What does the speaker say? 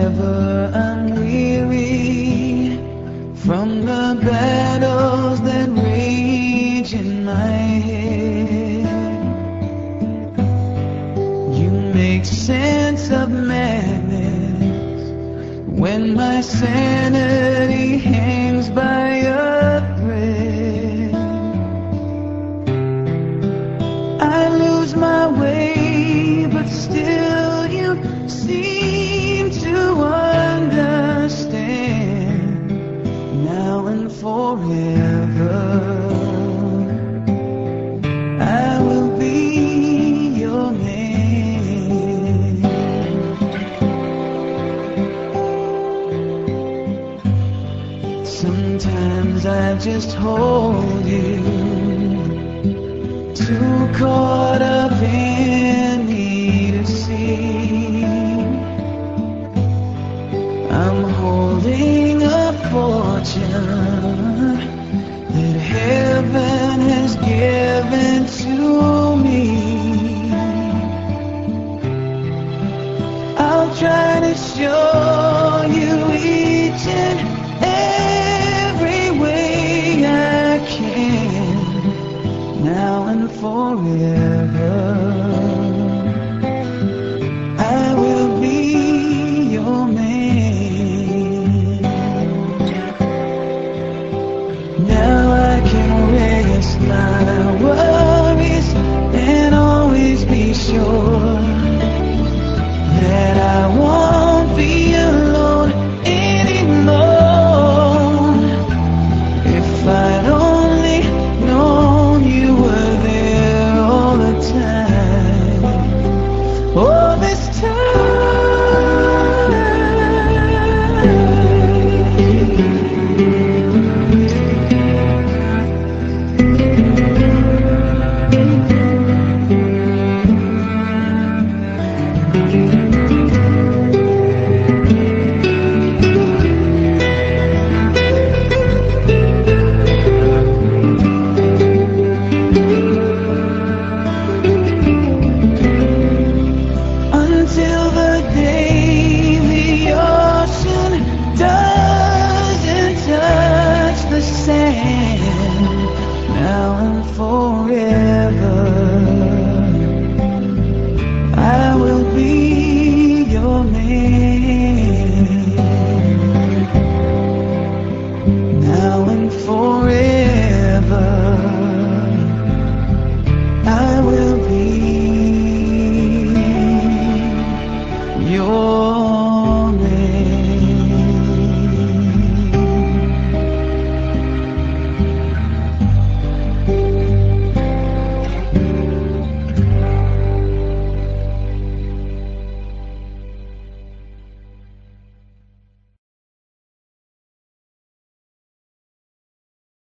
whenever I'm weary from the battles that rage in my head. You make sense of madness when my sanity hangs by a thread. I lose my way, but still you seem to understand. Now and forever, I will be your man. Sometimes I just hold you, too caught up in me to see. I'm holding a fortune that heaven has given to me. I'll try to show you each and every way I can, now and forever.